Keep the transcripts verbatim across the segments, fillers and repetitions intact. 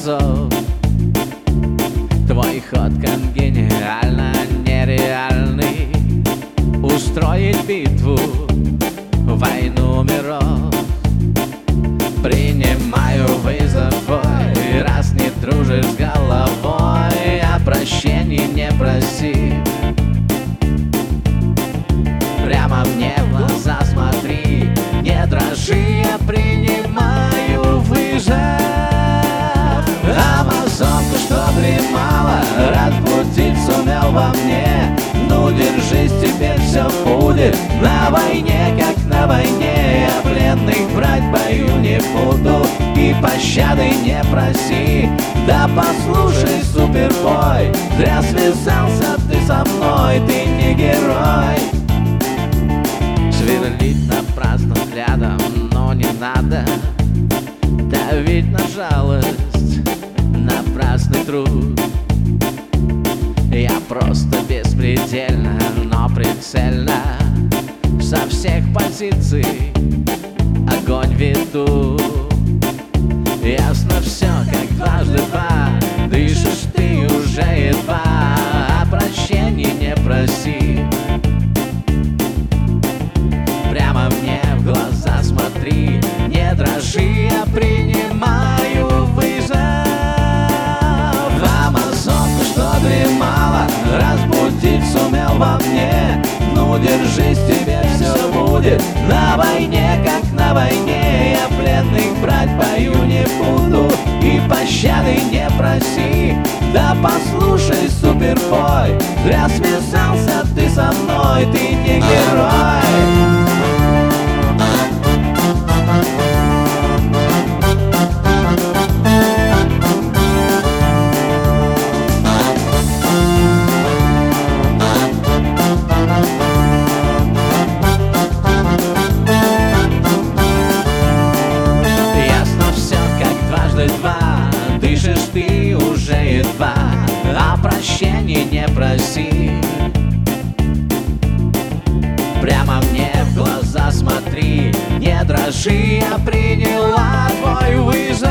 разов. Твой ход конгениально нереальный. Устроить битву, войну миров. Принимаю вызов твой, раз не дружишь с головой, а прощения не проси. Прямо мне в глаза смотри, не дрожи, я принимаю вызов. Амазонка, что дремала, разбудить сумел во мне. Ну держись, теперь все будет на войне, как на войне. Я пленных брать бою не буду и пощады не проси. Да послушай, супербой, зря связался ты со мной, ты не герой. Сверлить напрасно взглядом, но не надо давить на жалость, напрасный труд. Я просто беспредельно, но прицельно со всех позиций огонь веду. Ясно все, как дважды два, дышишь ты уже едва, а прощения не проси. Прямо мне в глаза смотри, не дрожи, я принимаю вызов. Амазонку, что дремала, разбудить сумел во мне. Ну держись, теперь все будет на войне, как на войне. Я пленных брать бою не буду и пощады не проси. Да послушай, супербой, зря связался ты со мной, ты не герой. Два, дышишь ты уже едва, а прощения не проси. Прямо мне в глаза смотри, не дрожи, я приняла твой вызов.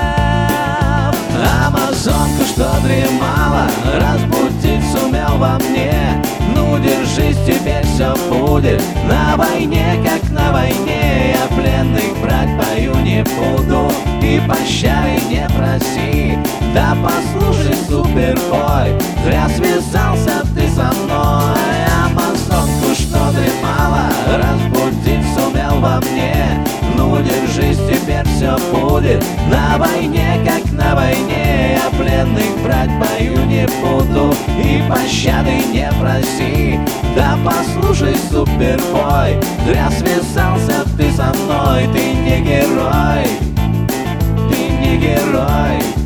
Амазонку, что дремала, разбудить сумел во мне. Ну держись, теперь все будет на войне, как на войне. Я пленных брать бою не буду и пощады не проси. Да послушай, супербой, зря связался ты со мной. Амазонку, что дремала, разбудить сумел во мне. Ну держись, теперь все будет на войне, как на войне. Я пленных брать бою не буду и пощады не проси. Да послушай, супербой, зря связался ты со мной, ты не герой, ты не герой.